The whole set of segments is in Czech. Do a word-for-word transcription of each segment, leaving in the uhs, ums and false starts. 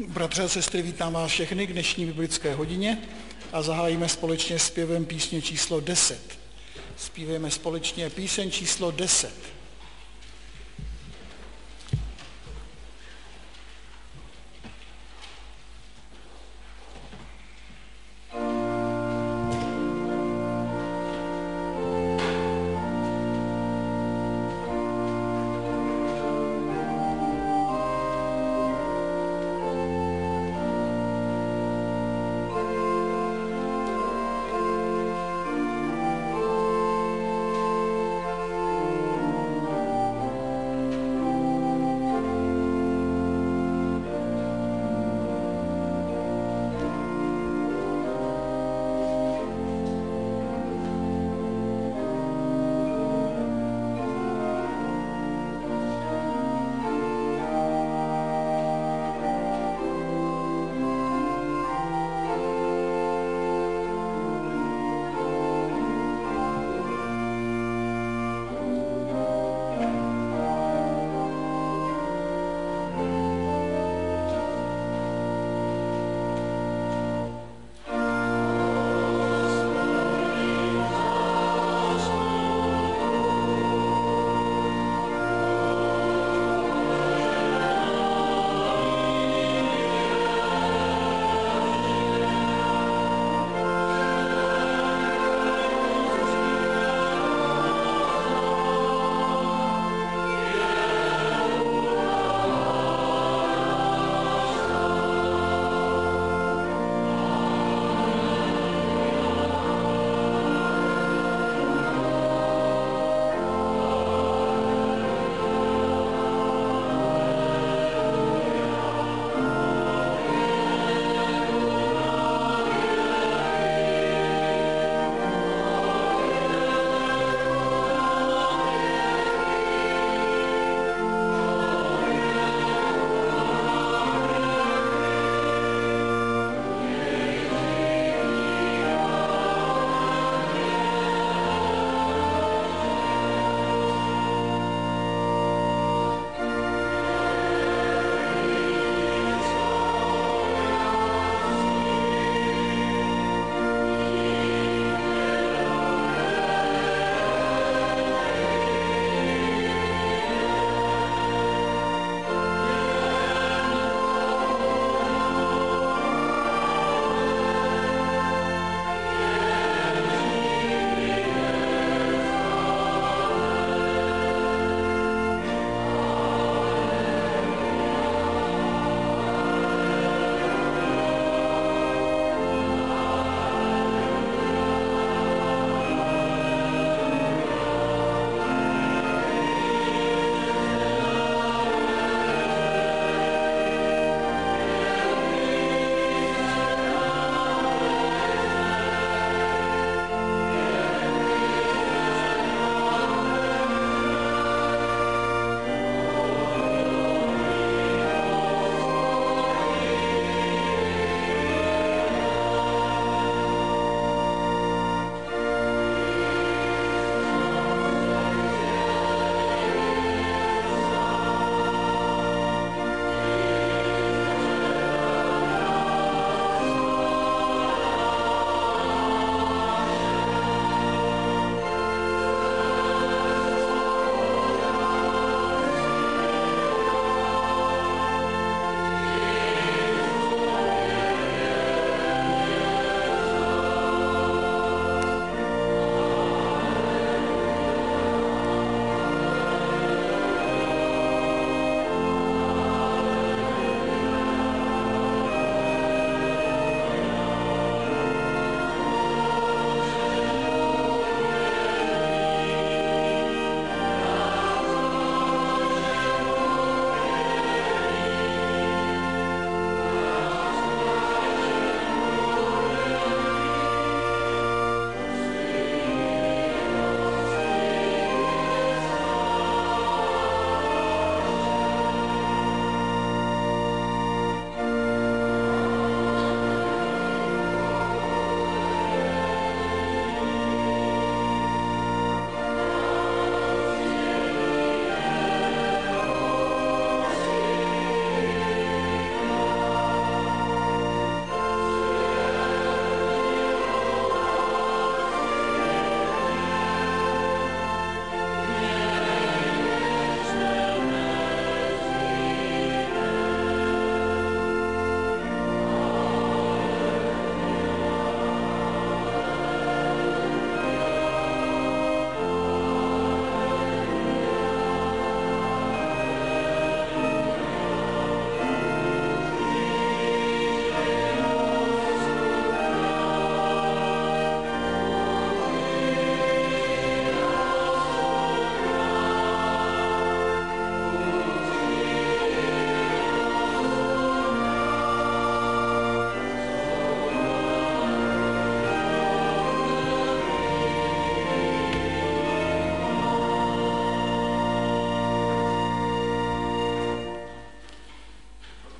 Bratře a sestry, vítám vás všechny k dnešní biblické hodině a zahájíme společně zpěvem písně číslo deset. Zpívejme společně píseň číslo deset. Thank you.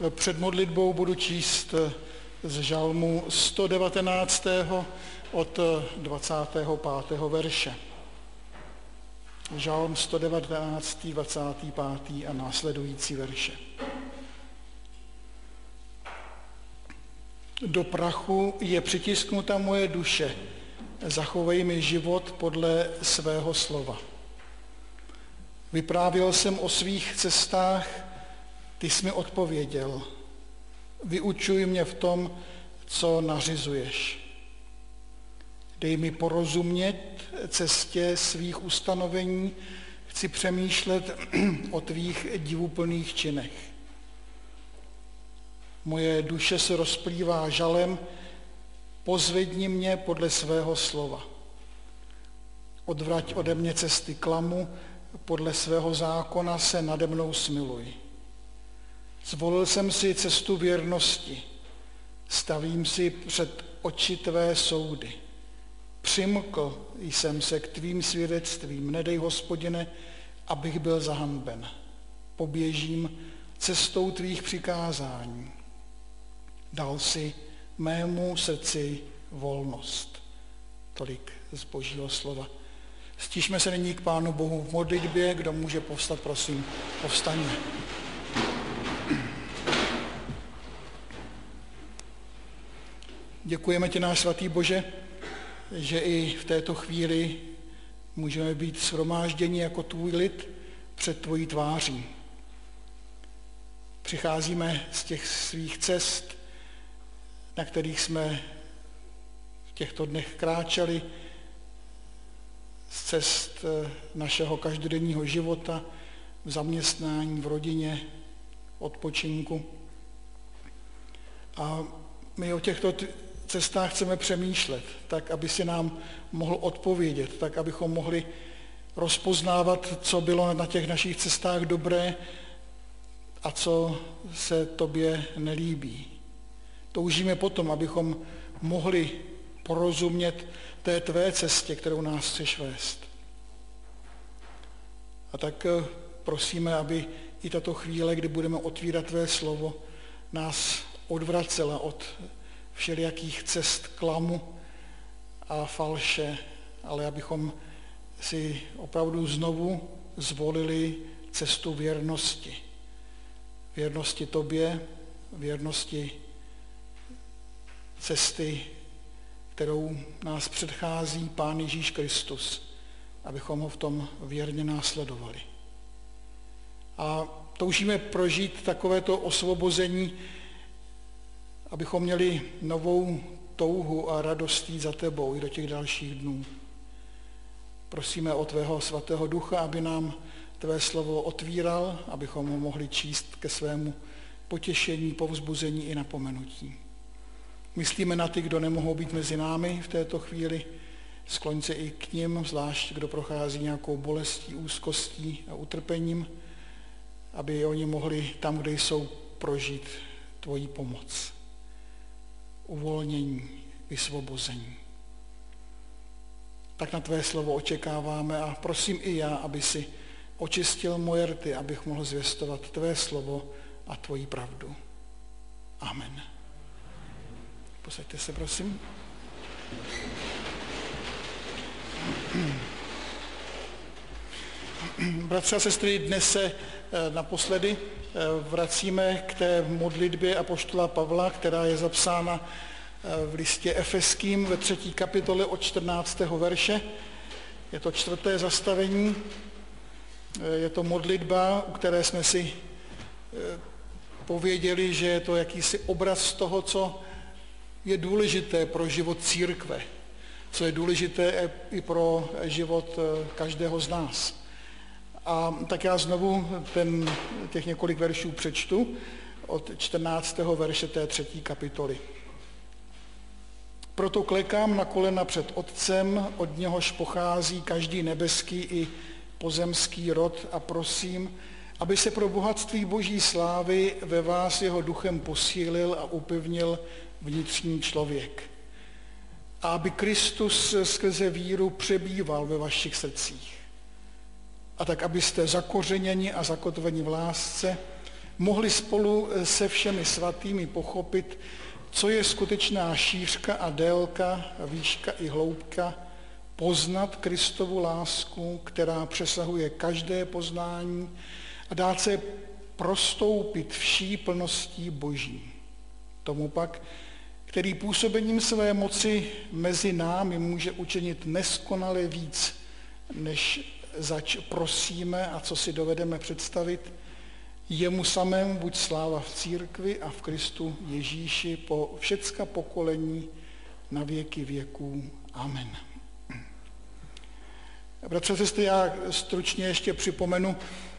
Před modlitbou budu číst z žalmu sto devatenáct. od dvacátého pátého verše. Žalm sto devatenáct, dvacátý pátý a následující verše. Do prachu je přitisknuta moje duše, zachovej mi život podle svého slova. Vyprávěl jsem o svých cestách, ty jsi mi odpověděl. Vyučuj mě v tom, co nařizuješ. Dej mi porozumět cestě svých ustanovení, chci přemýšlet o tvých divuplných činech. Moje duše se rozplývá žalem, pozvedni mě podle svého slova. Odvrať ode mě cesty klamu, podle svého zákona se nade mnou smiluj. Zvolil jsem si cestu věrnosti, stavím si před oči tvé soudy. Přimkl jsem se k tvým svědectvím, nedej, Hospodine, abych byl zahanben. Poběžím cestou tvých přikázání. Dal si mému srdci volnost. Tolik z Božího slova. Stišme se nyní k Pánu Bohu v modlitbě. Kdo může povstat, prosím, povstaňme. Děkujeme ti, náš svatý Bože, že i v této chvíli můžeme být shromážděni jako tvůj lid před tvojí tváří. Přicházíme z těch svých cest, na kterých jsme v těchto dnech kráčeli, z cest našeho každodenního života, v zaměstnání, v rodině, odpočinku. A my o těchto cestách chceme přemýšlet, tak, aby si nám mohl odpovědět, tak, abychom mohli rozpoznávat, co bylo na těch našich cestách dobré a co se tobě nelíbí. Toužíme potom, abychom mohli porozumět té tvé cestě, kterou nás chceš vést. A tak prosíme, aby i tato chvíle, kdy budeme otvírat tvé slovo, nás odvracela od všelijakých cest klamu a falše, ale abychom si opravdu znovu zvolili cestu věrnosti. Věrnosti tobě, věrnosti cesty, kterou nás předchází Pán Ježíš Kristus, abychom ho v tom věrně následovali. A toužíme prožít takovéto osvobození, abychom měli novou touhu a radost jít za tebou i do těch dalších dnů. Prosíme o tvého svatého ducha, aby nám tvé slovo otvíral, abychom ho mohli číst ke svému potěšení, povzbuzení i napomenutí. Myslíme na ty, kdo nemohou být mezi námi v této chvíli, skloň se i k nim, zvlášť kdo prochází nějakou bolestí, úzkostí a utrpením, aby oni mohli tam, kde jsou, prožít tvoji pomoc. Uvolnění, vysvobození. Tak na tvé slovo očekáváme a prosím i já, aby si očistil moje rty, abych mohl zvěstovat tvé slovo a tvoji pravdu. Amen. Posaďte se, prosím. Bratři a sestry, dnes se naposledy vracíme k té modlitbě apoštola Pavla, která je zapsána v listě Efeským ve třetí kapitole od čtrnáctého verše. Je to čtvrté zastavení, je to modlitba, u které jsme si pověděli, že je to jakýsi obraz toho, co je důležité pro život církve, co je důležité i pro život každého z nás. A tak já znovu ten, těch několik veršů přečtu od čtrnáctého verše té třetí kapitoly. Proto klekám na kolena před Otcem, od něhož pochází každý nebeský i pozemský rod a prosím, aby se pro bohatství Boží slávy ve vás jeho duchem posílil a upevnil vnitřní člověk. A aby Kristus skrze víru přebýval ve vašich srdcích. A tak, abyste zakořeněni a zakotveni v lásce mohli spolu se všemi svatými pochopit, co je skutečná šířka a délka, výška i hloubka, poznat Kristovu lásku, která přesahuje každé poznání a dát se prostoupit vší plností Boží. Tomu pak, který působením své moci mezi námi může učinit neskonale víc, než zač prosíme a co si dovedeme představit, jemu samému buď sláva v církvi a v Kristu Ježíši po všecka pokolení na věky věků. Amen. Bratře, sestry, já stručně ještě připomenu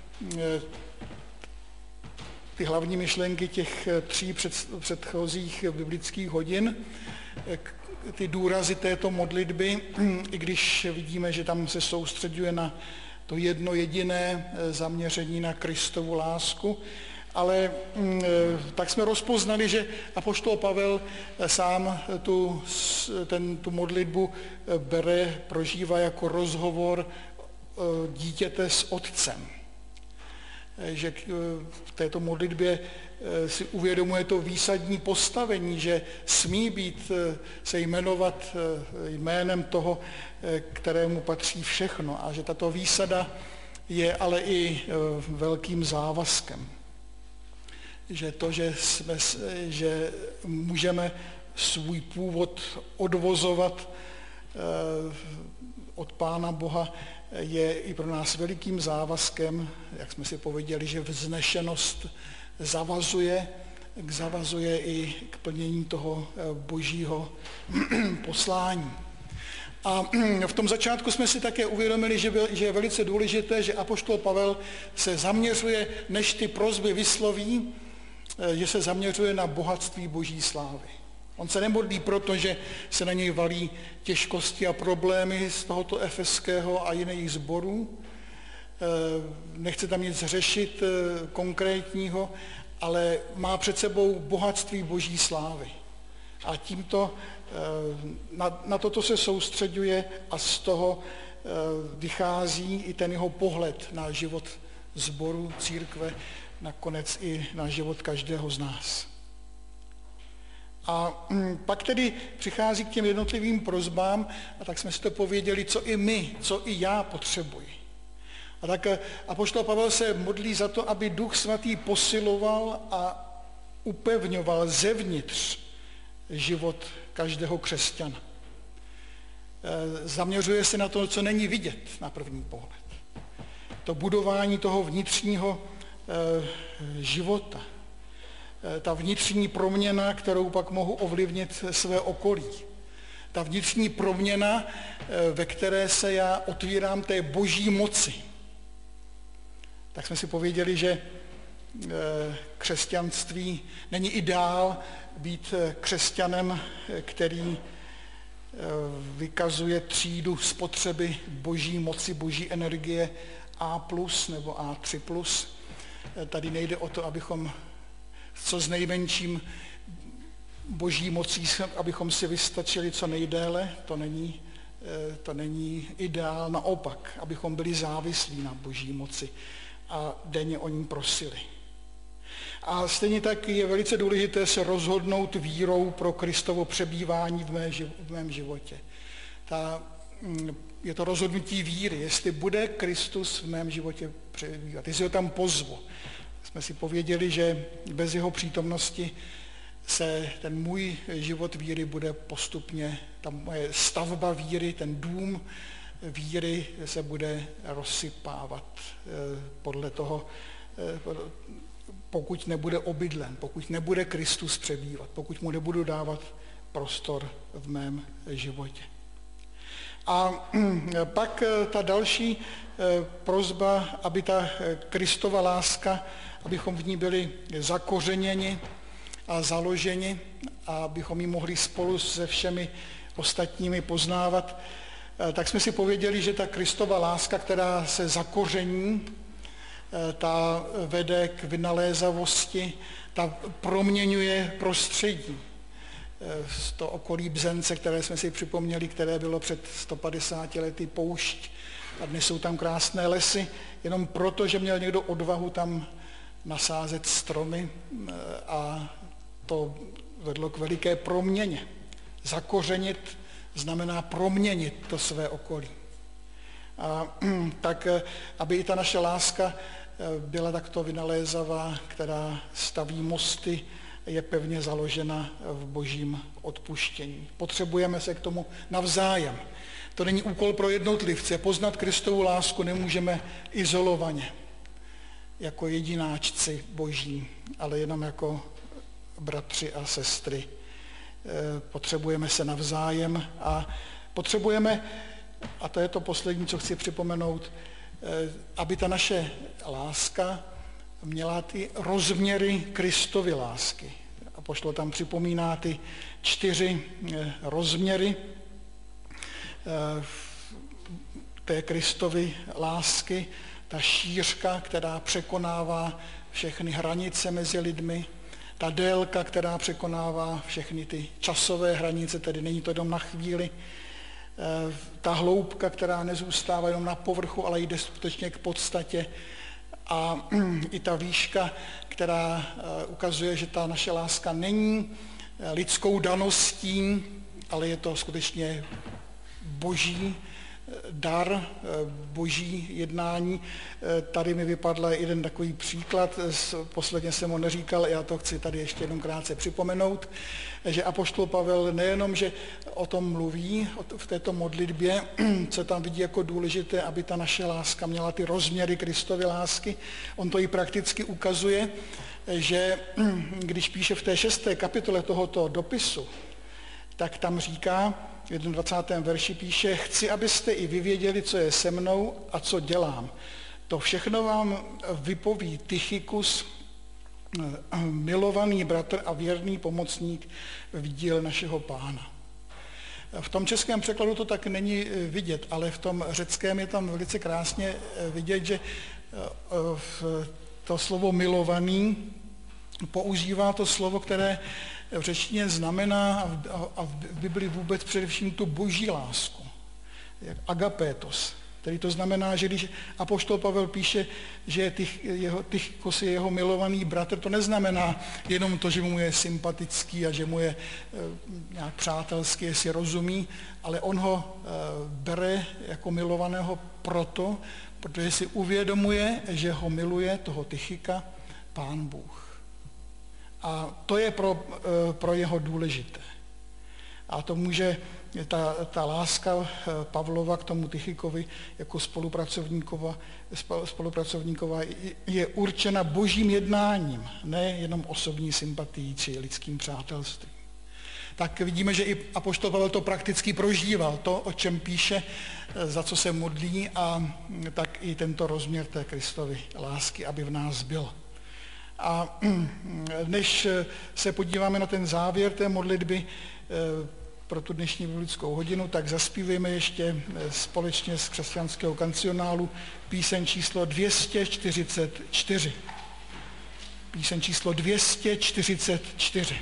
ty hlavní myšlenky těch tří před, předchozích biblických hodin, ty důrazy této modlitby, i když vidíme, že tam se soustředuje na to jedno jediné zaměření na Kristovu lásku, ale tak jsme rozpoznali, že apoštol Pavel sám tu, ten, tu modlitbu bere, prožívá jako rozhovor dítěte s otcem. Že v této modlitbě si uvědomuje to výsadní postavení, že smí být, se jmenovat jménem toho, kterému patří všechno, a že tato výsada je ale i velkým závazkem. Že to, že, jsme, že můžeme svůj původ odvozovat od Pána Boha, je i pro nás velikým závazkem, jak jsme si pověděli, že vznešenost zavazuje, zavazuje i k plnění toho božího poslání. A v tom začátku jsme si také uvědomili, že je velice důležité, že apoštol Pavel se zaměřuje, než ty prosby vysloví, že se zaměřuje na bohatství boží slávy. On se nemodlí proto, že se na něj valí těžkosti a problémy z tohoto efeského a jiných sborů. Nechce tam nic řešit konkrétního, ale má před sebou bohatství boží slávy. A tímto na, na toto se soustředuje a z toho vychází i ten jeho pohled na život sboru, církve, nakonec i na život každého z nás. A pak tedy přichází k těm jednotlivým prosbám, a tak jsme si to pověděli, co i my, co i já potřebuji. A tak apoštol Pavel se modlí za to, aby Duch Svatý posiloval a upevňoval zevnitř život každého křesťana. Zaměřuje se na to, co není vidět na první pohled. To budování toho vnitřního života. Ta vnitřní proměna, kterou pak mohu ovlivnit své okolí. Ta vnitřní proměna, ve které se já otvírám té boží moci. Tak jsme si pověděli, že křesťanství není ideál být křesťanem, který vykazuje třídu spotřeby boží moci, boží energie A plus nebo A tři plus. Tady nejde o to, abychom co s nejmenším boží mocí, abychom si vystačili co nejdéle, to není, to není ideál, naopak, abychom byli závislí na boží moci a denně o ní prosili. A stejně tak je velice důležité se rozhodnout vírou pro Kristovo přebývání v, mé, v mém životě. Ta, je to rozhodnutí víry, jestli bude Kristus v mém životě přebývat, jestli ho tam pozvu. Jsme si pověděli, že bez jeho přítomnosti se ten můj život víry bude postupně, ta moje stavba víry, ten dům víry se bude rozsypávat podle toho, pokud nebude obydlen, pokud nebude Kristus přebývat, pokud mu nebudu dávat prostor v mém životě. A pak ta další prosba, aby ta Kristova láska, abychom v ní byli zakořeněni a založeni a abychom ji mohli spolu se všemi ostatními poznávat, tak jsme si pověděli, že ta Kristova láska, která se zakoření, ta vede k vynalézavosti, ta proměňuje prostředí. Z toho okolí Bzence, které jsme si připomněli, které bylo před sto padesáti lety poušť, a dnes jsou tam krásné lesy, jenom proto, že měl někdo odvahu tam nasázet stromy a to vedlo k veliké proměně. Zakořenit znamená proměnit to své okolí. A tak, aby i ta naše láska byla takto vynalézavá, která staví mosty, je pevně založena v božím odpuštění. Potřebujeme se k tomu navzájem. To není úkol pro jednotlivce. Poznat Kristovu lásku nemůžeme izolovaně, jako jedináčci boží, ale jenom jako bratři a sestry. Potřebujeme se navzájem a potřebujeme, a to je to poslední, co chci připomenout, aby ta naše láska měla ty rozměry Kristovy lásky. Apoštol tam připomíná ty čtyři rozměry té Kristovy lásky, ta šířka, která překonává všechny hranice mezi lidmi, ta délka, která překonává všechny ty časové hranice, tedy není to jenom na chvíli, ta hloubka, která nezůstává jenom na povrchu, ale jde skutečně k podstatě, a i ta výška, která ukazuje, že ta naše láska není lidskou daností, ale je to skutečně boží dar, boží jednání. Tady mi vypadl jeden takový příklad, posledně jsem ho neříkal, já to chci tady ještě jednou krátce připomenout, že apoštol Pavel nejenom, že o tom mluví v této modlitbě, co tam vidí jako důležité, aby ta naše láska měla ty rozměry Kristovy lásky, on to i prakticky ukazuje, že když píše v té šesté kapitole tohoto dopisu, tak tam říká, v dvacátém prvním verši píše, chci, abyste i vy věděli, co je se mnou a co dělám. To všechno vám vypoví Tychikus, milovaný bratr a věrný pomocník v díle našeho Pána. V tom českém překladu to tak není vidět, ale v tom řeckém je tam velice krásně vidět, že to slovo milovaný používá to slovo, které v řečtině znamená a v Bibli vůbec především tu boží lásku, jak agapétos. Tedy to znamená, že když apoštol Pavel píše, že Tychikos je jeho milovaný bratr, to neznamená jenom to, že mu je sympatický a že mu je nějak přátelský, jestli rozumí, ale on ho bere jako milovaného proto, protože si uvědomuje, že ho miluje, toho Tychika, Pán Bůh. A to je pro, pro jeho důležité. A to může, ta, ta láska Pavlova k tomu Tychikovi jako spolupracovníkova, spolupracovníkova je určena božím jednáním, ne jenom osobní sympatií či lidským přátelstvím. Tak vidíme, že i apoštol Pavel to prakticky prožíval, to, o čem píše, za co se modlí, a tak i tento rozměr té Kristovy lásky, aby v nás byl. A než se podíváme na ten závěr té modlitby pro tu dnešní biblickou hodinu, tak zaspívejme ještě společně z křesťanského kancionálu píseň číslo dvě stě čtyřicet čtyři. Píseň číslo dvě stě čtyřicet čtyři.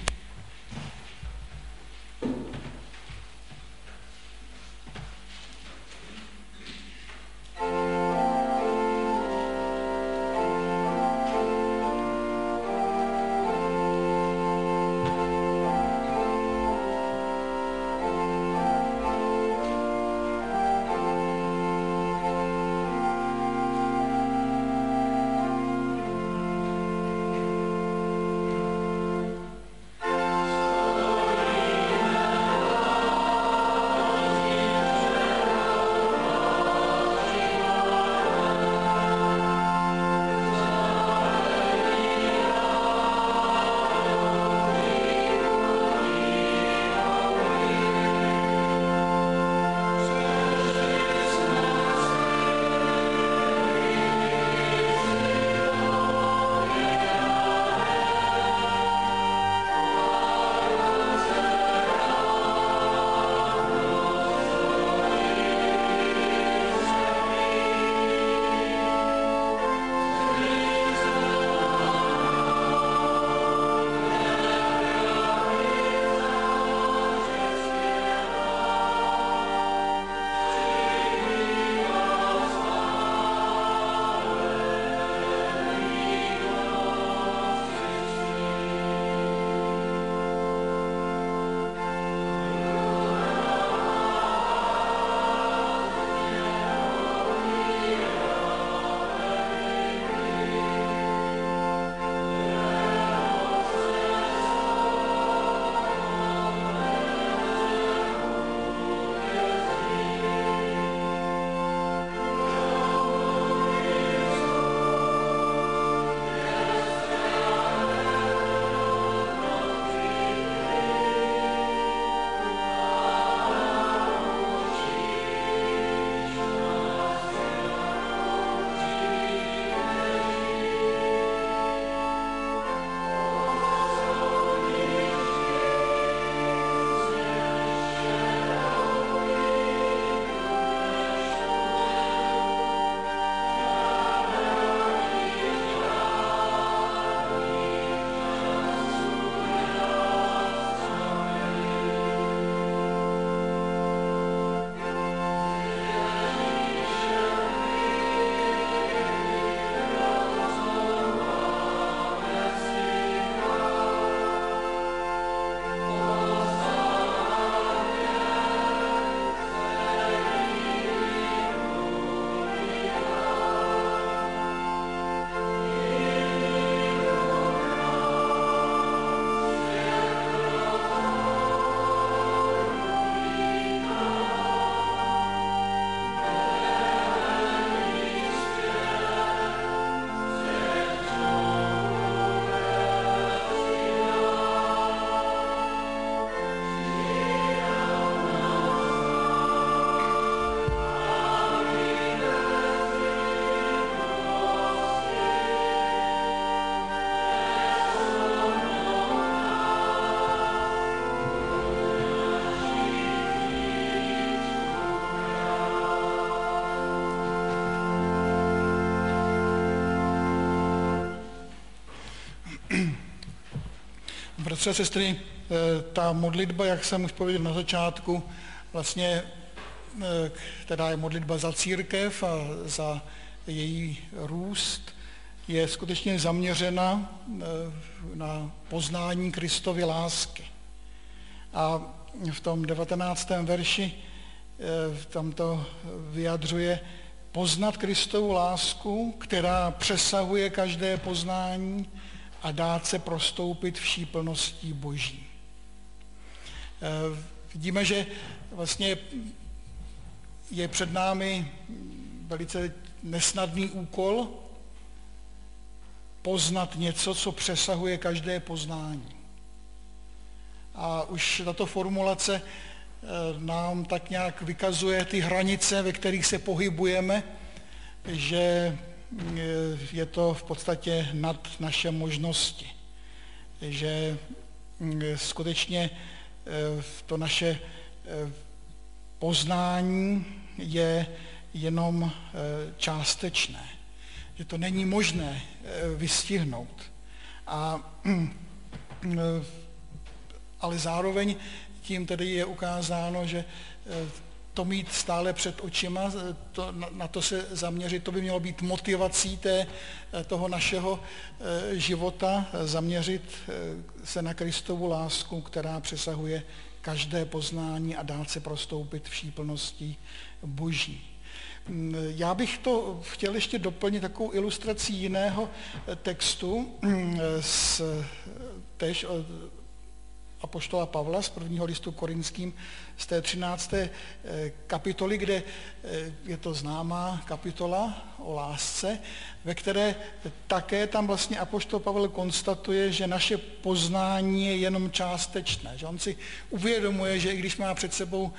Thank Bratři a sestry, ta modlitba, jak jsem už pověděl na začátku, vlastně, která je modlitba za církev a za její růst, je skutečně zaměřena na poznání Kristovy lásky. A v tom devatenáctém verši tam to vyjadřuje poznat Kristovu lásku, která přesahuje každé poznání a dát se prostoupit vší plností Boží. Vidíme, že vlastně je před námi velice nesnadný úkol poznat něco, co přesahuje každé poznání. A už tato formulace nám tak nějak vykazuje ty hranice, ve kterých se pohybujeme, že je to v podstatě nad naše možnosti. Že skutečně to naše poznání je jenom částečné. Že to není možné vystihnout. A, ale zároveň tím tedy je ukázáno, že to mít stále před očima, to, na to se zaměřit, to by mělo být motivací té, toho našeho života, zaměřit se na Kristovu lásku, která přesahuje každé poznání a dát se prostoupit vší plností Boží. Já bych to chtěl ještě doplnit takovou ilustrací jiného textu z též apoštola Pavla z prvního listu Korinským z té třinácté kapitoly, kde je to známá kapitola o lásce, ve které také tam vlastně apoštol Pavel konstatuje, že naše poznání je jenom částečné. Že on si uvědomuje, že i když má před sebou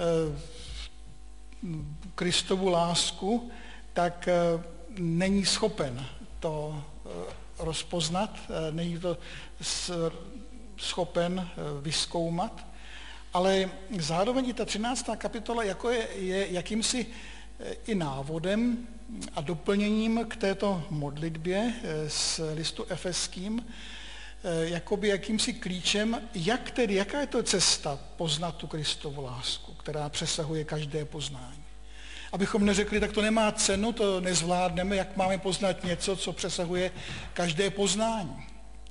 Kristovu lásku, tak není schopen to rozpoznat, není to schopen vyzkoumat, ale zároveň i ta třináctá kapitola jako je, je jakýmsi i návodem a doplněním k této modlitbě z listu Efeským, jakoby jakýmsi klíčem, jak tedy, jaká je to cesta poznat tu Kristovu lásku, která přesahuje každé poznání. Abychom neřekli, tak to nemá cenu, to nezvládneme, jak máme poznat něco, co přesahuje každé poznání.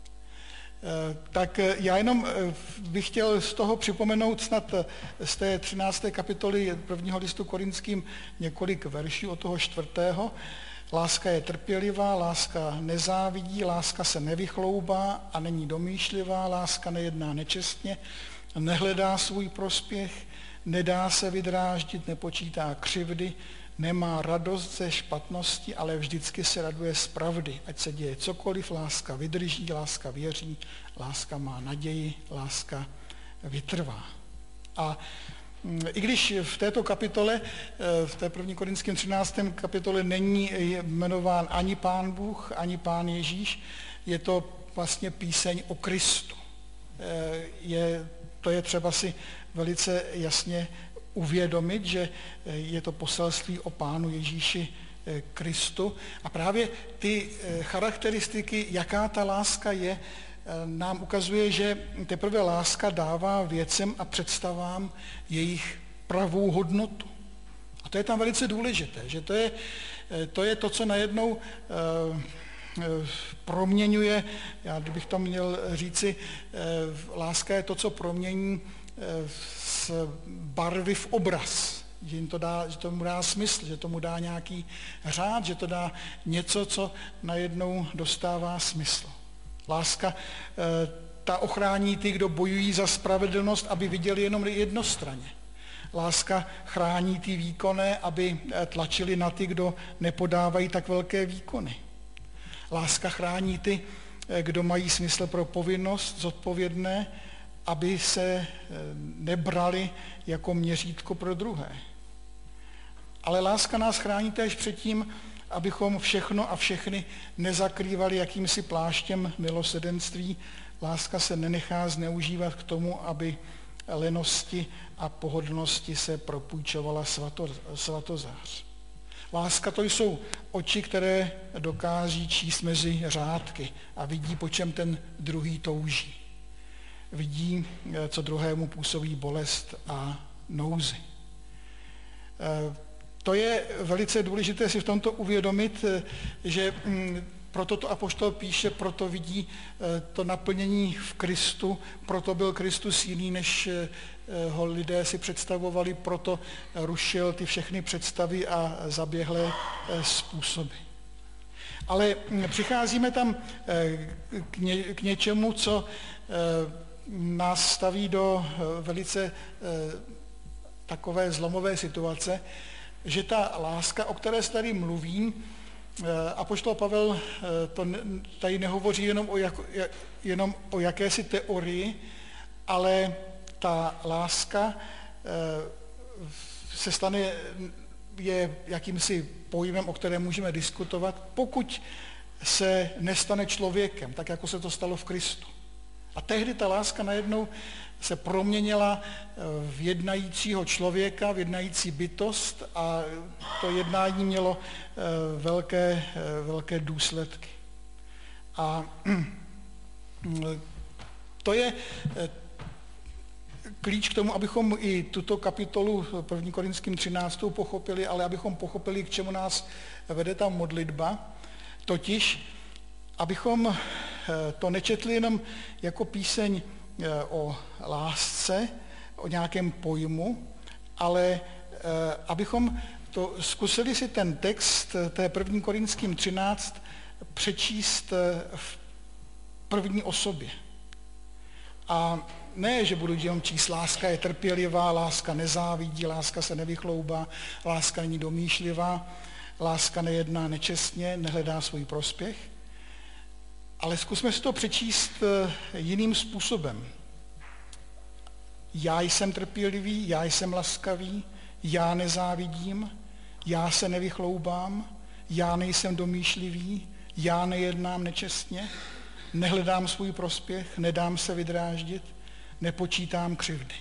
Tak já jenom bych chtěl z toho připomenout snad z té třinácté kapitoly prvního listu Korinským několik verší od toho čtvrtého. Láska je trpělivá, láska nezávidí, láska se nevychloubá a není domýšlivá, láska nejedná nečestně, nehledá svůj prospěch, nedá se vydráždit, nepočítá křivdy, nemá radost ze špatnosti, ale vždycky se raduje z pravdy. Ať se děje cokoliv, láska vydrží, láska věří, láska má naději, láska vytrvá. A i když v této kapitole, v té první Korinském třinácté kapitole není jmenován ani Pán Bůh, ani Pán Ježíš, je to vlastně píseň o Kristu. Je, to je třeba si velice jasně uvědomit, že je to poselství o Pánu Ježíši Kristu. A právě ty charakteristiky, jaká ta láska je, nám ukazuje, že teprve láska dává věcem a představám jejich pravou hodnotu. A to je tam velice důležité, že to je to, je to co najednou proměňuje, já kdybych to měl říci, láska je to, co promění z barvy v obraz, že, jim to dá, že tomu dá smysl, že tomu dá nějaký řád, že to dá něco, co najednou dostává smysl. Láska ta ochrání ty, kdo bojují za spravedlnost, aby viděli jenom jednostranně. Láska chrání ty výkonné, aby tlačili na ty, kdo nepodávají tak velké výkony. Láska chrání ty, kdo mají smysl pro povinnost zodpovědné, aby se nebrali jako měřítko pro druhé. Ale láska nás chrání též před tím, abychom všechno a všechny nezakrývali jakýmsi pláštěm milosrdenství. Láska se nenechá zneužívat k tomu, aby lenosti a pohodlnosti se propůjčovala svato, svatozář. Láska to jsou oči, které dokáží číst mezi řádky a vidí, po čem ten druhý touží. vidí, co druhému působí bolest a nouzi. To je velice důležité si v tomto uvědomit, že proto to apoštol píše, proto vidí to naplnění v Kristu, proto byl Kristus jiný, než ho lidé si představovali, proto rušil ty všechny představy a zaběhlé způsoby. Ale přicházíme tam k, ně, k něčemu, co nás staví do velice takové zlomové situace, že ta láska, o které se tady mluví, apoštol Pavel to tady nehovoří jenom o, jak, jenom o jakési teorii, ale ta láska se stane, je jakýmsi pojmem, o kterém můžeme diskutovat, pokud se nestane člověkem, tak jako se to stalo v Kristu. A tehdy ta láska najednou se proměnila v jednajícího člověka, v jednající bytost a to jednání mělo velké, velké důsledky. A to je klíč k tomu, abychom i tuto kapitolu první Korinským třináctou pochopili, ale abychom pochopili, k čemu nás vede ta modlitba, totiž abychom to nečetli jenom jako píseň o lásce, o nějakém pojmu, ale abychom to zkusili si ten text té první Korinským třináct přečíst v první osobě. A ne, že budu jenom číst, láska je trpělivá, láska nezávidí, láska se nevychloubá, láska není domýšlivá, láska nejedná nečestně, nehledá svůj prospěch, ale zkusme si to přečíst jiným způsobem. Já jsem trpělivý, já jsem laskavý, já nezávidím, já se nevychloubám, já nejsem domýšlivý, já nejednám nečestně, nehledám svůj prospěch, nedám se vydráždit, nepočítám křivdy.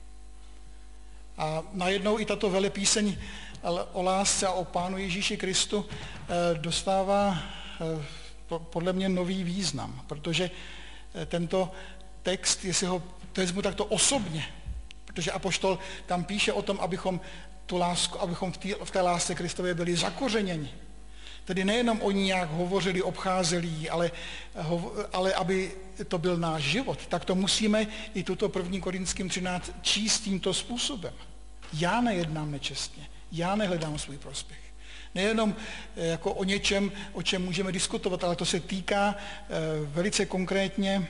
A najednou i tato velepíseň o lásce a o Pánu Ježíši Kristu dostává podle mě nový význam, protože tento text, jestli ho vezmu takto osobně, protože apoštol tam píše o tom, abychom tu lásku, abychom v té, v té lásce Kristově byli zakořeněni. Tedy nejenom o ní nějak hovořili, obcházeli ji, ale, ale aby to byl náš život, tak to musíme i tuto první Korinským třináct číst tímto způsobem. Já nejednám nečestně, já nehledám svůj prospěch. Nejenom jako o něčem, o čem můžeme diskutovat, ale to se týká velice konkrétně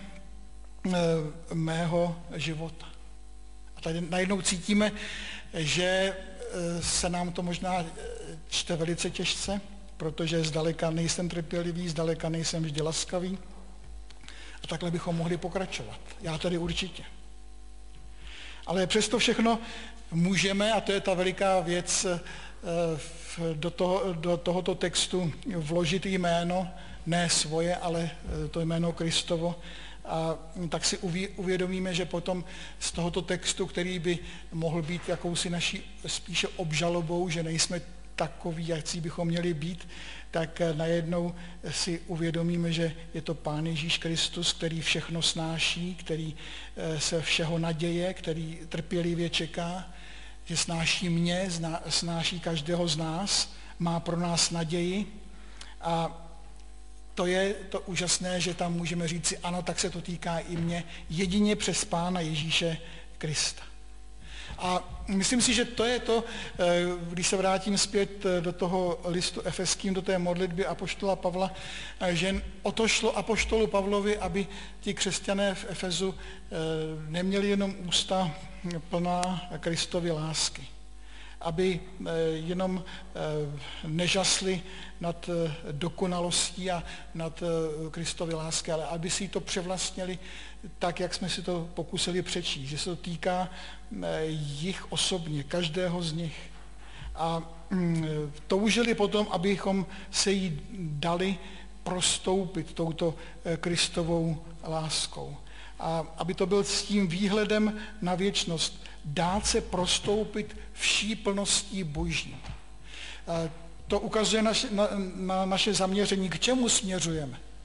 mého života. A tady najednou cítíme, že se nám to možná čte velice těžce, protože zdaleka nejsem trpělivý, zdaleka nejsem vždy laskavý. A takhle bychom mohli pokračovat. Já tady určitě. Ale přesto všechno můžeme, a to je ta veliká věc, do, toho, do tohoto textu vložit jméno, ne svoje, ale to jméno Kristovo. A tak si uvědomíme, že potom z tohoto textu, který by mohl být jakousi naší spíše obžalobou, že nejsme takoví, jaký bychom měli být, tak najednou si uvědomíme, že je to Pán Ježíš Kristus, který všechno snáší, který se všeho naděje, který trpělivě čeká, že snáší mě, snáší každého z nás, má pro nás naději. A to je to úžasné, že tam můžeme říci, ano, tak se to týká i mě, jedině přes Pána Ježíše Krista. A myslím si, že to je to, když se vrátím zpět do toho listu Efeským, do té modlitby apoštola Pavla, že o to šlo apoštolu Pavlovi, aby ti křesťané v Efezu neměli jenom ústa plná Kristovy lásky. Aby jenom nežasli nad dokonalostí a nad Kristovy lásky, ale aby si to převlastnili tak, jak jsme si to pokusili přečíst, že se to týká jich osobně, každého z nich. A toužili potom, abychom se jí dali prostoupit touto Kristovou láskou. A aby to byl s tím výhledem na věčnost, dát se prostoupit vší plností boží. To ukazuje naše, na, na naše zaměření, k čemu směřujeme.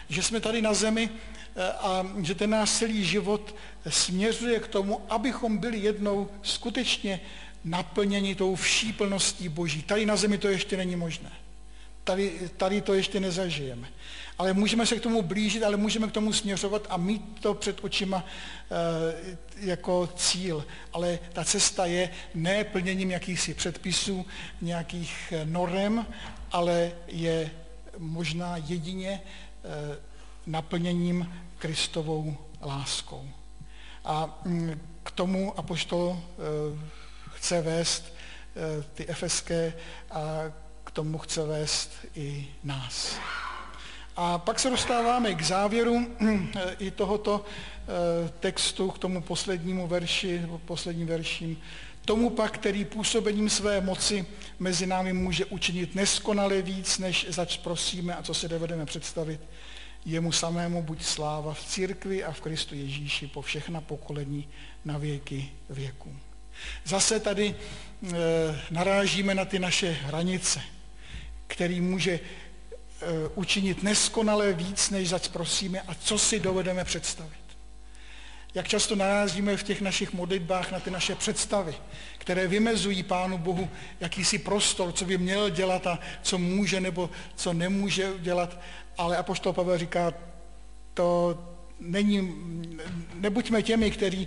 že jsme tady na zemi a že ten náš celý život směřuje k tomu, abychom byli jednou skutečně naplněni tou vší plností Boží. Tady na zemi to ještě není možné. Tady, tady to ještě nezažijeme. Ale můžeme se k tomu blížit, ale můžeme k tomu směřovat a mít to před očima e, jako cíl. Ale ta cesta je ne plněním jakýchsi předpisů, nějakých norem, ale je možná jedině e, naplněním Kristovou láskou. A m, k tomu apoštol e, chce vést e, ty efeské a k tomu chce vést i nás. A pak se dostáváme k závěru i tohoto textu, k tomu poslednímu verši, nebo posledním verším. Tomu pak, který působením své moci mezi námi může učinit neskonale víc, než zač prosíme a co si dovedeme představit, jemu samému buď sláva v církvi a v Kristu Ježíši po všechna pokolení na věky věků. Zase tady e, narážíme na ty naše hranice, který může učinit neskonale víc, než zač prosíme a co si dovedeme představit. Jak často narazíme v těch našich modlitbách na ty naše představy, které vymezují Pánu Bohu jakýsi prostor, co by měl dělat a co může nebo co nemůže dělat, ale apoštol Pavel říká, to není, nebuďme těmi, kteří,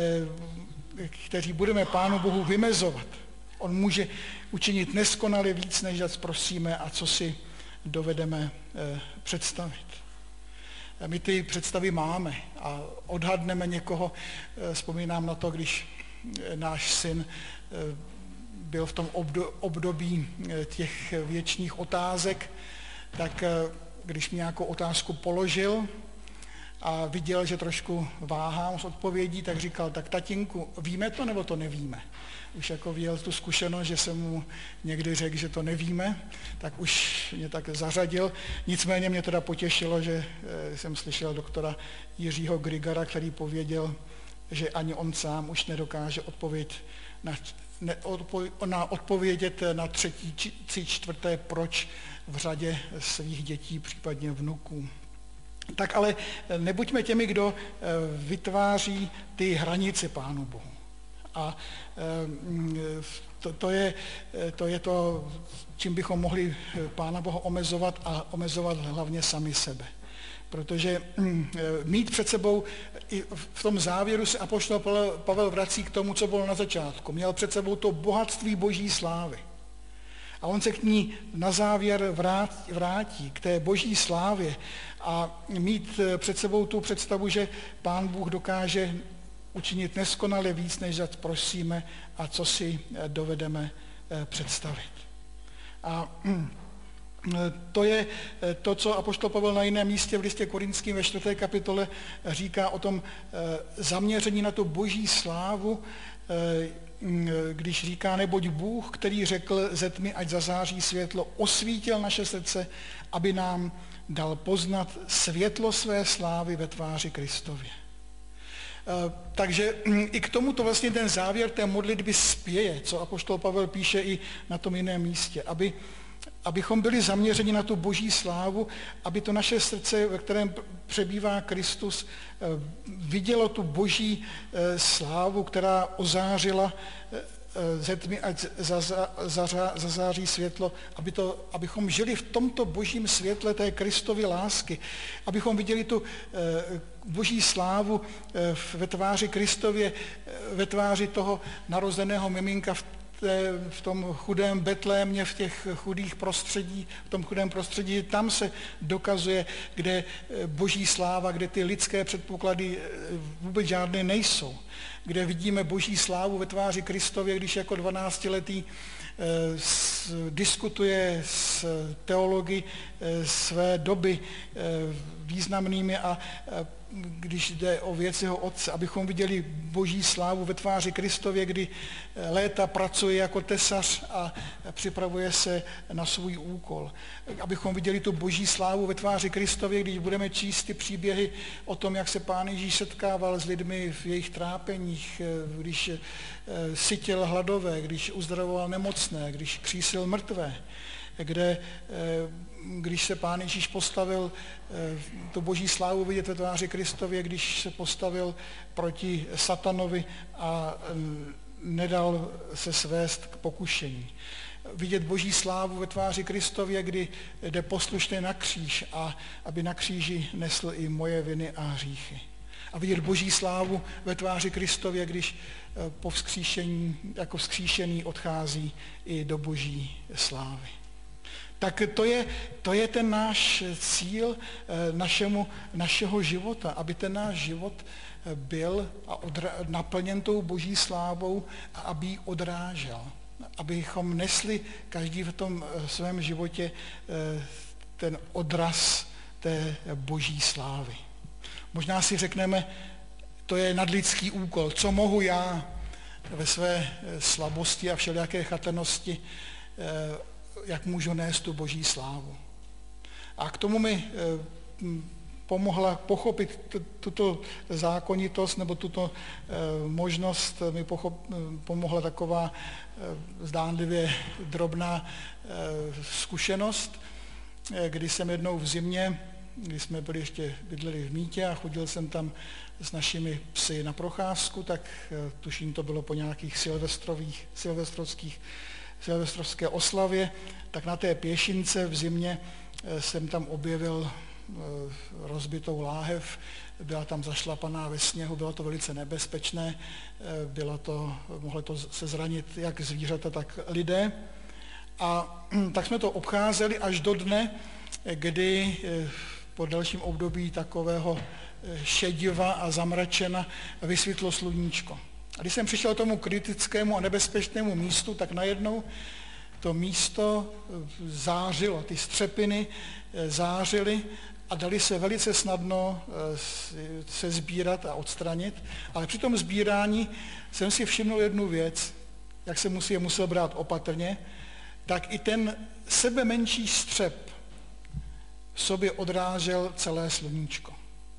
kteří budeme Pánu Bohu vymezovat. On může učinit neskonale víc, než zač prosíme a co si dovedeme eh, představit. My ty představy máme a odhadneme někoho. Eh, vzpomínám na to, když eh, náš syn eh, byl v tom období eh, těch věčných otázek, tak eh, když mi nějakou otázku položil a viděl, že trošku váhám s odpovědí, tak říkal, tak tatínku, víme to nebo to nevíme? Už jako věděl tu zkušenost, že jsem mu někdy řekl, že to nevíme, tak už mě tak zařadil. Nicméně mě teda potěšilo, že jsem slyšel doktora Jiřího Grigara, který pověděl, že ani on sám už nedokáže odpovědět na, ne, odpo, na odpovědět na třetí či čtvrté proč v řadě svých dětí, případně vnuků. Tak ale nebuďme těmi, kdo vytváří ty hranice Pánu Bohu. A to, to, je, to je to, čím bychom mohli Pána Boha omezovat a omezovat hlavně sami sebe. Protože mít před sebou, i v tom závěru se apoštol Pavel vrací k tomu, co bylo na začátku. Měl před sebou to bohatství Boží slávy. A on se k ní na závěr vrátí, vrátí k té Boží slávě a mít před sebou tu představu, že Pán Bůh dokáže učinit neskonale víc, než zač prosíme a co si dovedeme představit. A to je to, co apoštol Pavel na jiném místě v listě Korinským ve čtvrté kapitole říká o tom zaměření na tu Boží slávu, když říká, neboť Bůh, který řekl ze tmy, ať zazáří světlo, osvítil naše srdce, aby nám dal poznat světlo své slávy ve tváři Kristově. Takže i k tomuto vlastně ten závěr té modlitby spěje, co apoštol Pavel píše i na tom jiném místě, aby, abychom byli zaměřeni na tu Boží slávu, aby to naše srdce, ve kterém přebývá Kristus, vidělo tu Boží slávu, která ozářila ze tmy, ať zazáří světlo, aby to, abychom žili v tomto Božím světle té Kristovy lásky, abychom viděli tu Boží slávu ve tváři Kristově, ve tváři toho narozeného miminka v, té, v tom chudém Betlémě, v těch chudých prostředí, v tom chudém prostředí, tam se dokazuje, kde Boží sláva, kde ty lidské předpoklady vůbec žádné nejsou, kde vidíme Boží slávu ve tváři Kristově, když jako dvanáctiletý eh, s, diskutuje s teology eh, své doby eh, významnými a eh, když jde o věc jeho otce, abychom viděli Boží slávu ve tváři Kristově, kdy léta pracuje jako tesař a připravuje se na svůj úkol. Abychom viděli tu Boží slávu ve tváři Kristově, když budeme číst ty příběhy o tom, jak se Pán Ježíš setkával s lidmi v jejich trápeních, když sytil hladové, když uzdravoval nemocné, když křísil mrtvé. kde když se Pán Ježíš postavil tu boží slávu vidět ve tváři Kristově, když se postavil proti satanovi a nedal se svést k pokušení. Vidět boží slávu ve tváři Kristově, kdy jde poslušně na kříž a aby na kříži nesl i moje viny a hříchy. A vidět boží slávu ve tváři Kristově, když po vzkříšení, jako vzkříšený odchází i do boží slávy. Tak to je, to je ten náš cíl našemu, našeho života, aby ten náš život byl a odra, naplněn tou boží slávou a aby ji odrážel. Abychom nesli každý v tom svém životě ten odraz té boží slávy. Možná si řekneme, to je nadlidský úkol. Co mohu já ve své slabosti a všelijaké chatrnosti, jak můžu nést tu boží slávu. A k tomu mi pomohla pochopit tuto zákonitost nebo tuto možnost, mi pochop, pomohla taková zdánlivě drobná zkušenost, kdy jsem jednou v zimě, kdy jsme byli ještě bydleli v Mítě a chodil jsem tam s našimi psy na procházku, tak tuším to bylo po nějakých silvestrových, silvestrovských, silvestrovské oslavě, tak na té pěšince v zimě jsem tam objevil rozbitou láhev, byla tam zašlapaná ve sněhu, bylo to velice nebezpečné, bylo to, mohlo to se zranit jak zvířata, tak lidé. A tak jsme to obcházeli až do dne, kdy po dalším období takového šediva a zamračena vysvětlo sluníčko. A když jsem přišel k tomu kritickému a nebezpečnému místu, tak najednou to místo zářilo, ty střepiny zářily a dali se velice snadno se sbírat a odstranit. Ale při tom sbírání jsem si všiml jednu věc, jak se musí, je musel brát opatrně, tak i ten sebe menší střep v sobě odrážel celé sluníčko.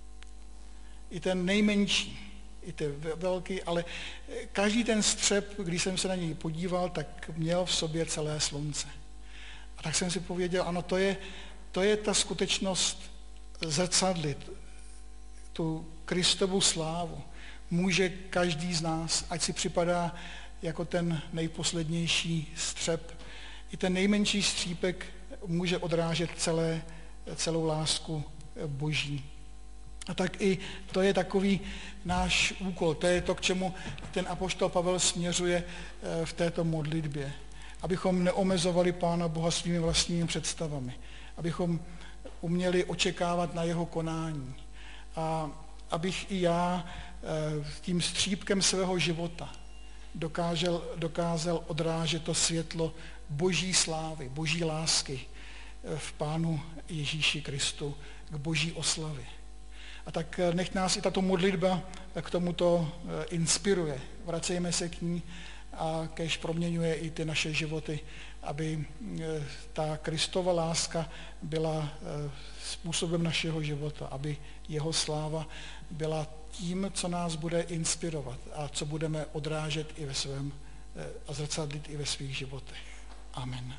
I ten nejmenší, i ten velký, ale každý ten střep, když jsem se na něj podíval, tak měl v sobě celé slunce. A tak jsem si pověděl, ano, to je, to je ta skutečnost zrcadlit tu Kristovu slávu. Může každý z nás, ať si připadá jako ten nejposlednější střep, i ten nejmenší střípek může odrážet celé, celou lásku Boží. A tak i to je takový náš úkol, to je to, k čemu ten apoštol Pavel směřuje v této modlitbě. Abychom neomezovali Pána Boha svými vlastními představami. Abychom uměli očekávat na jeho konání. A abych i já tím střípkem svého života dokázal, dokázal odrážet to světlo Boží slávy, Boží lásky v Pánu Ježíši Kristu k Boží oslavě. A tak nech nás i tato modlitba k tomuto inspiruje. Vracejme se k ní a kéž proměňuje i ty naše životy, aby ta Kristova láska byla způsobem našeho života, aby jeho sláva byla tím, co nás bude inspirovat a co budeme odrážet i ve svém a zrcadlit i ve svých životech. Amen.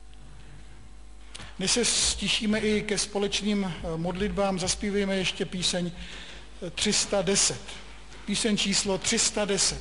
Než se stišíme i ke společným modlitbám, zaspívejme ještě píseň tři sta deset. Píseň číslo tři sta deset.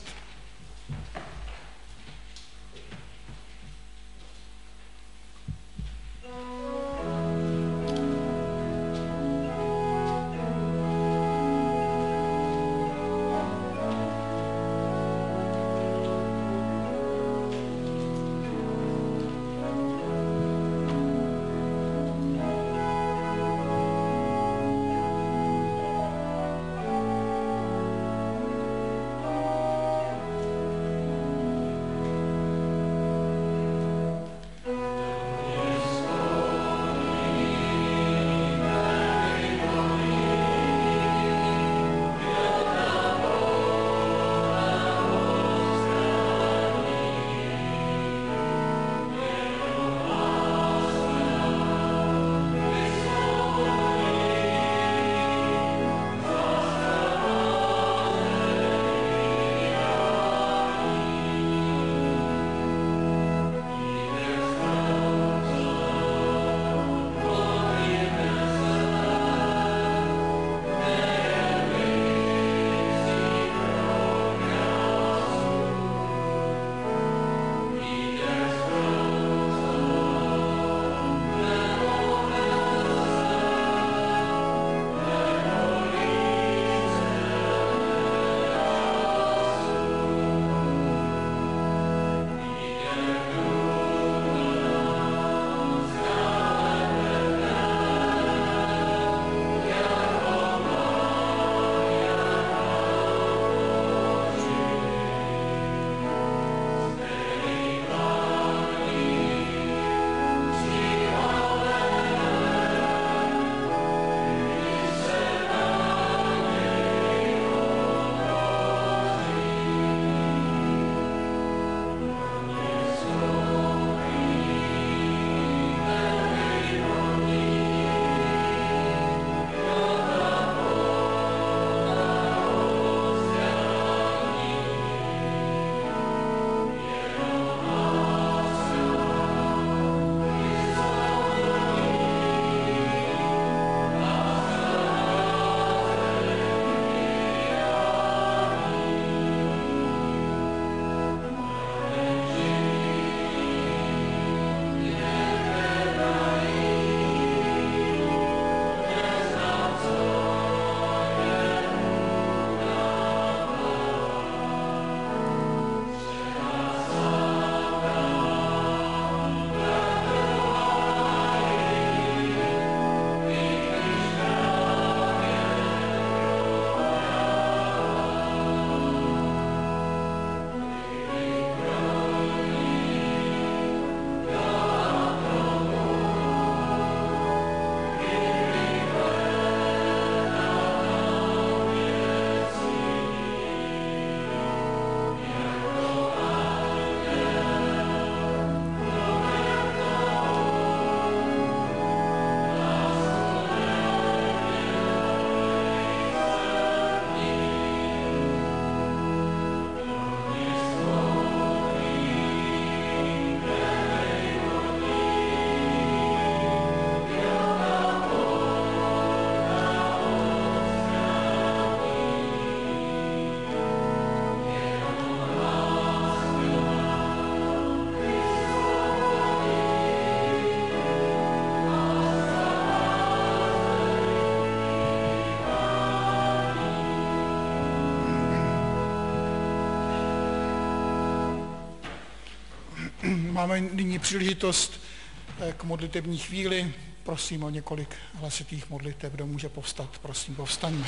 máme nyní příležitost k modlitební chvíli. Prosím o několik hlasitých modlitev. Kdo může povstat, prosím, povstaňme.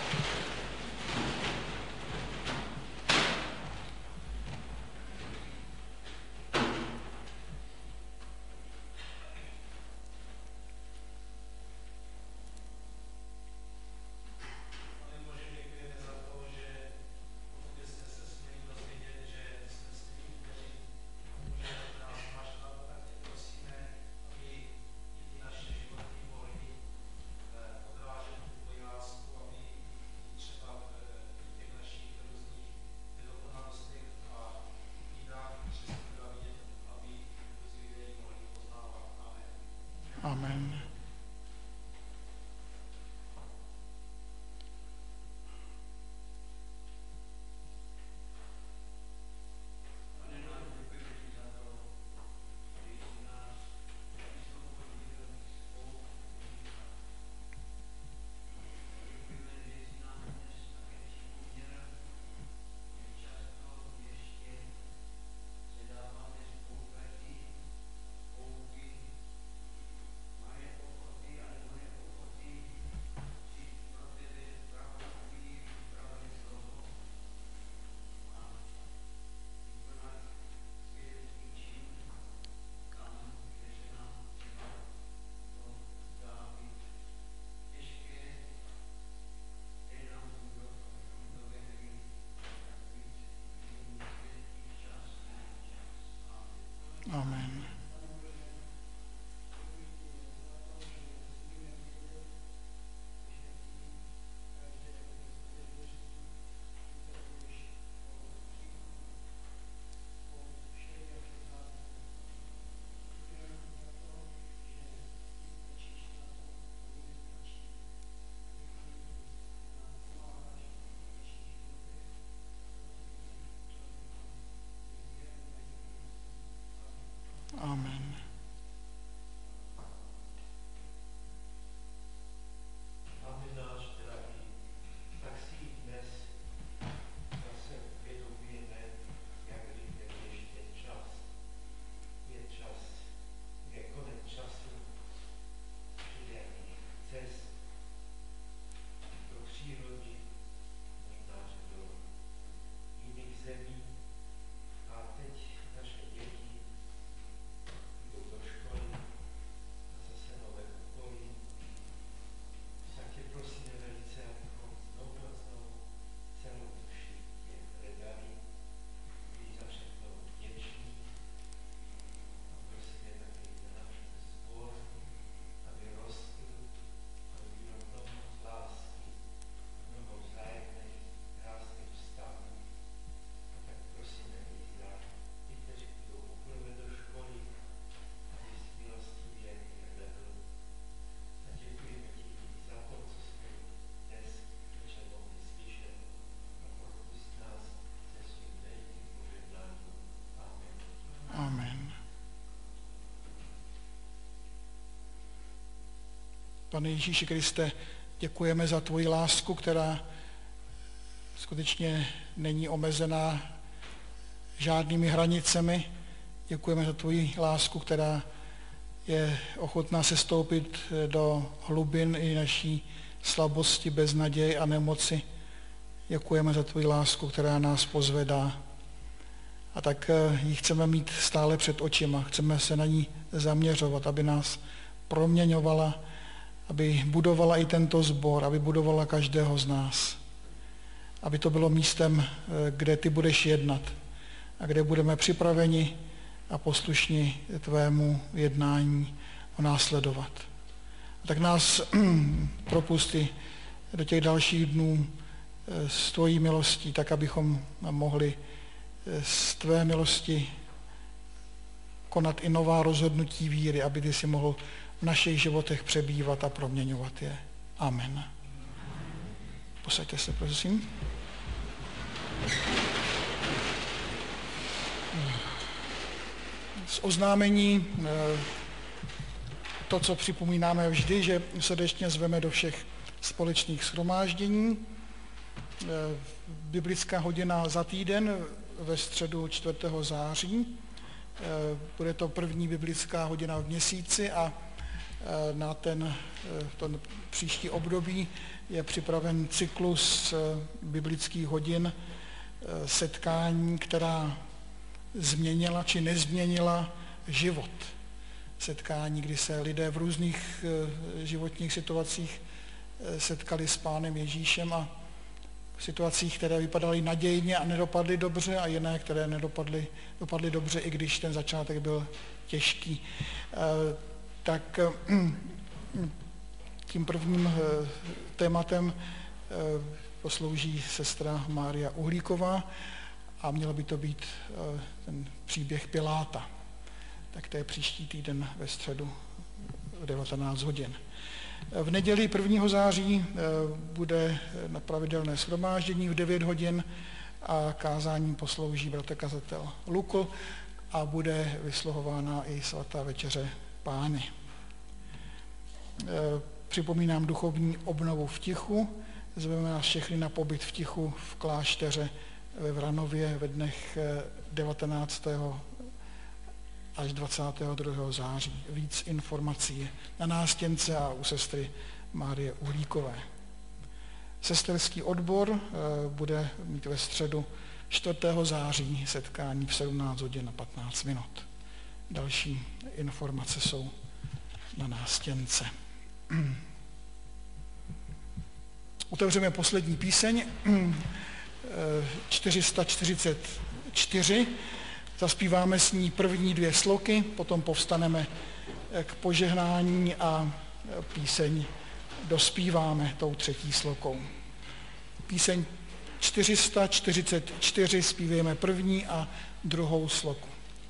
Amen. Amen. Amen. Pane náš drahý, tak si dnes zase uvědomujeme, jak říká ještě čas. Je čas, je konec času, všelijakých cest do přírody, možná že do jiných zemí. A teď naše děti jdou do školy a zase nové úkoly. Tak tě prosíme velice, abychom znovu a znovu celou duši je hledali, byli za všechno vděční. A prosíme taky za náš sbor, aby rostl, aby bylo mnoho lásky, mnoho vzájemných krásných vztahů. A tak prosíme i za ty, kteří jdou poprvé do školy, aby jsi milostivě je vedl. A děkujeme ti i za to, co jsme dnes večer mohli slyšet. A propust nás se svým velikým požehnáním. Amen. Amen. Pane Ježíši Kriste, děkujeme za tvoji lásku, která skutečně není omezená žádnými hranicemi. Děkujeme za tvoji lásku, která je ochotná sestoupit do hlubin i naší slabosti, beznaděje a nemoci. Děkujeme za tvoji lásku, která nás pozvedá. A tak ji chceme mít stále před očima. Chceme se na ní zaměřovat, aby nás proměňovala, aby budovala i tento sbor, aby budovala každého z nás. Aby to bylo místem, kde ty budeš jednat a kde budeme připraveni a poslušní tvému jednání následovat. A tak nás propusty do těch dalších dnů s tvojí milostí, tak abychom mohli z tvé milosti konat i nová rozhodnutí víry, aby ty si mohl v našich životech přebývat a proměňovat je. Amen. Posaďte se, prosím. Z oznámení to, co připomínáme vždy, že srdečně zveme do všech společných shromáždění. Biblická hodina za týden ve středu čtvrtého září. bude to první biblická hodina v měsíci a na ten, ten příští období je připraven cyklus biblických hodin setkání, která změnila či nezměnila život. Setkání, kdy se lidé v různých životních situacích setkali s Pánem Ježíšem a v situacích, které vypadaly nadějně a nedopadly dobře a jiné, které nedopadly dopadly dobře, i když ten začátek byl těžký. Tak tím prvním tématem poslouží sestra Mária Uhlíková a mělo by to být ten příběh Piláta. Tak to je příští týden ve středu v devatenáct hodin. V neděli prvního září bude na pravidelné shromáždění v devět hodin a kázáním poslouží bratr kazatel Lukl a bude vysluhována i svatá večeře Pány. Připomínám duchovní obnovu v tichu. Zveme nás všechny na pobyt v tichu v klášteře ve Vranově ve dnech devatenáctého až dvacátého druhého září. Víc informací na nástěnce a u sestry Márie Uhlíkové. Sesterský odbor bude mít ve středu čtvrtého září setkání v sedmnáct hodin a patnáct minut. Další informace jsou na nástěnce. Otevřeme poslední píseň, čtyři sta čtyřicet čtyři. Zaspíváme s ní první dvě sloky, potom povstaneme k požehnání a píseň dospíváme tou třetí slokou. Píseň čtyři sta čtyřicet čtyři zpívejme první a druhou sloku.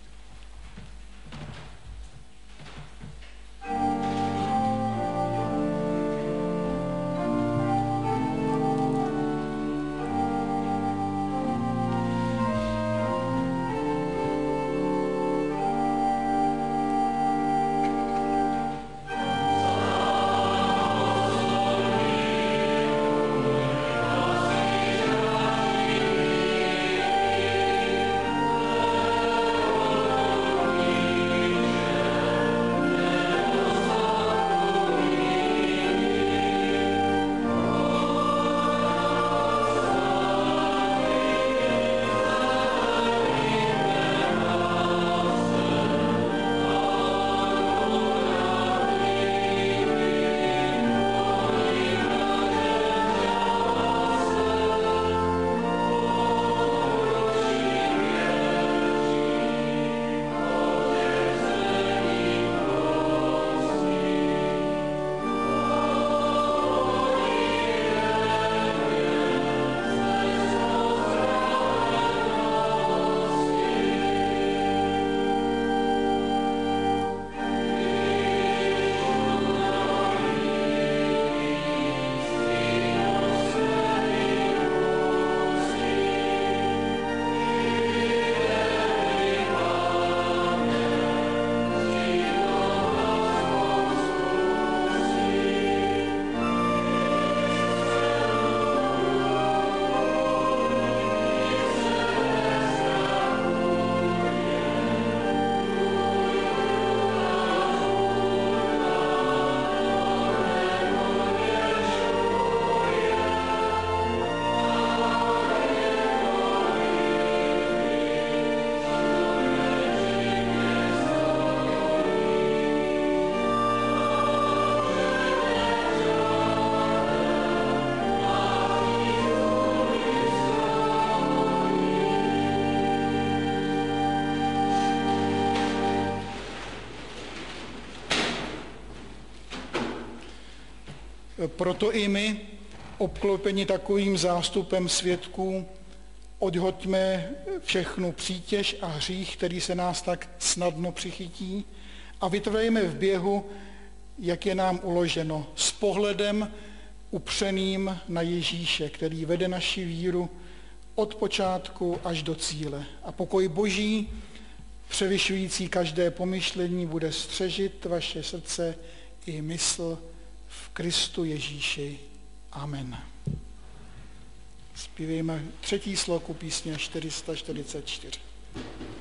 Proto i my, obklopeni takovým zástupem svědků, odhoďme všechnu přítěž a hřích, který se nás tak snadno přichytí, a vytrvejme v běhu, jak je nám uloženo, s pohledem upřeným na Ježíše, který vede naši víru od počátku až do cíle. A pokoj Boží, převyšující každé pomyšlení, bude střežit vaše srdce i mysl v Kristu Ježíši. Amen. Zpívejme třetí sloku písně čtyři sta čtyřicet čtyři.